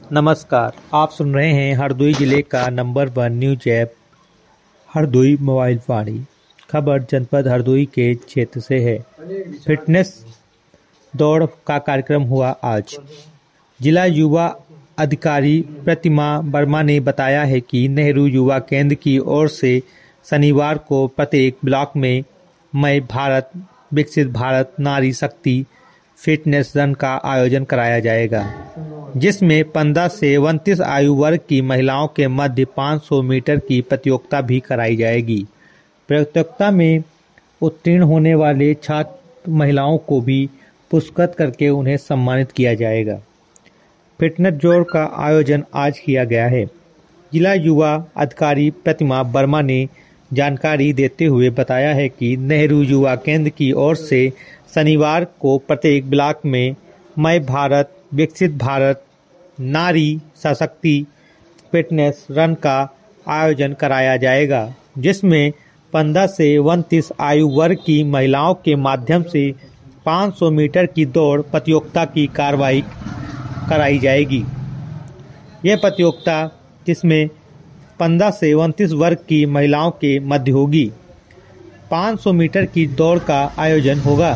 नमस्कार, आप सुन रहे हैं हरदोई जिले का नंबर 1 news app Hardoi mobile Vaani. खबर जनपद हरदोई के क्षेत्र से है। फिटनेस दौड़ का कार्यक्रम हुआ आज। जिला युवा अधिकारी प्रतिमा वर्मा ने बताया है कि नेहरू युवा केंद्र की ओर से शनिवार को प्रत्येक ब्लॉक में मैं भारत विकसित भारत नारी शक्ति फिटनेस रन का आयोजन कराया जाएगा, जिसमें 15 से 29 आयु वर्ग की महिलाओं के मध्य 500 मीटर की प्रतियोगिता भी कराई जाएगी। प्रतियोगिता में उत्तीर्ण होने वाले छात्र महिलाओं को भी पुरस्कृत करके उन्हें सम्मानित किया जाएगा। फिटनेस दौड़ का आयोजन आज किया गया है। जिला युवा अधिकारी प्रतिमा वर्मा ने जानकारी देते हुए बताया है कि नेहरू युवा केंद्र की ओर से शनिवार को प्रत्येक ब्लॉक में मैं भारत विकसित भारत नारी सशक्ति फिटनेस रन का आयोजन कराया जाएगा, जिसमें 15 से 29 आयु वर्ग की महिलाओं के माध्यम से 500 मीटर की दौड़ प्रतियोगिता की कार्रवाई कराई जाएगी। यह प्रतियोगिता जिसमें 15 से 29 वर्ग की महिलाओं के मध्य होगी। 500 मीटर की दौड़ का आयोजन होगा।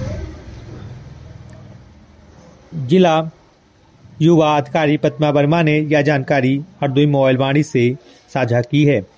जिला युवा अधिकारी प्रतिमा वर्मा ने यह जानकारी हरदोई मोबाइल वाणी से साझा की है।